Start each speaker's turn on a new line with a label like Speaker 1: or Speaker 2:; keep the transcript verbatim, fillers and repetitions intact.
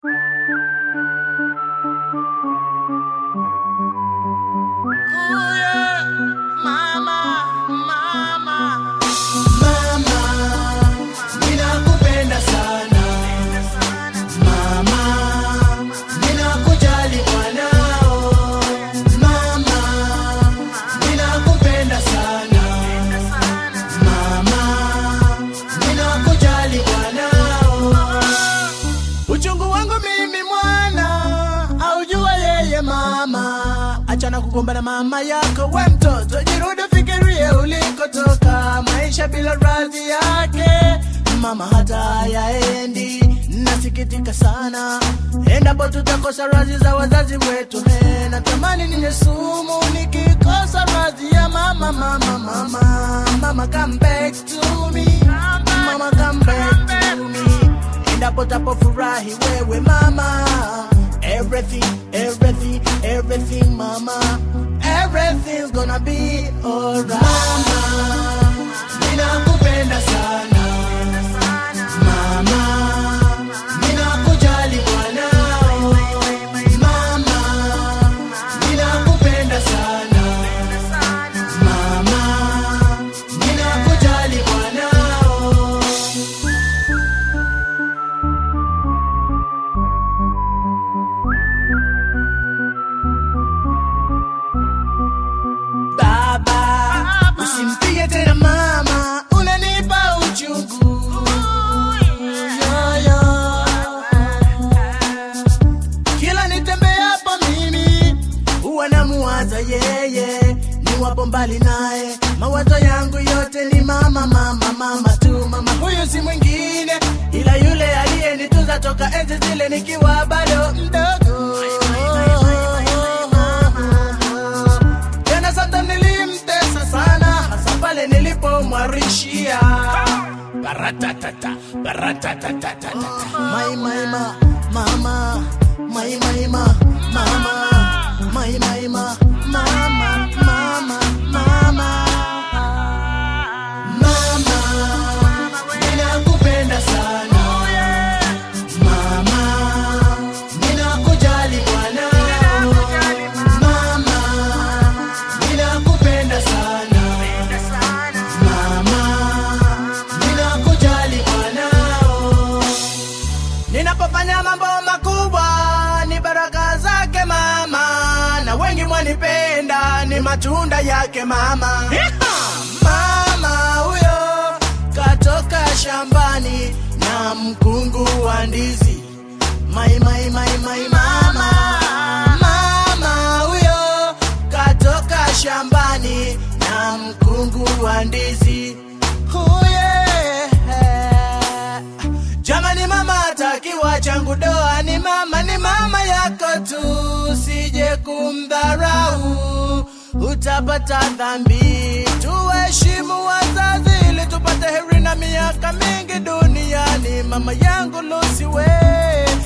Speaker 1: Achana kugombana mama yako, we mtoto jirudi fikirie ulikotoka. Maisha bila radhi yake mama hata hayaendi. Nasikitika sana endapo tutakosa radhi za wazazi wetu. He, natamani ninye sumu nikikosa radhi ya mama. Mama, mama, mama come back to me. Mama come back to me. Endapo tapofurahi wewe mama, everything, everything, everything, mama, everything's gonna be alright. Mama, ninakupenda sana. Mama, ninakujali mwanao. Mama, ninakupenda sana. Mama, ninakujali mwanao. Usimpige tena mama, unanipa uchungu. Yo, yo. Kila nitembeapo mimi huwa namuwaza yeye, niwapo mbali naye mawazo yangu yote ni mama, mama, mama tu. Mama huyu si mwingine ila yule aliyenitunza toka enzi zile nikiwa bado mdogo. Tena sasa nilimtesa sana hasa pale nilipomwarishia baratatata baratatata. My my ma mama, my my ma mama, my my ma mama, mama, mama. Mama, ninakupenda sana. Mama, ninakujali mwanao. Mama, ninakupenda sana. Mama, ninakujali mwanao. Ninapofanya mambo makubwa ni baraka zake mama, na wengi mwanipenda ni matunda yake mama. Mama huyo katoka shambani na mkungu wa ndizi. My my my my mama. Mama huyo katoka shambani na mkungu wa ndizi. Oh yeah. Jamani mama atakiwa changu doa, ni mama, ni mama yako tu. Sije kumdharau, utapata dhambi. Tuheshimu wazazi ili tupate heri na miaka mingi duniani. Mama yangu Lucy we,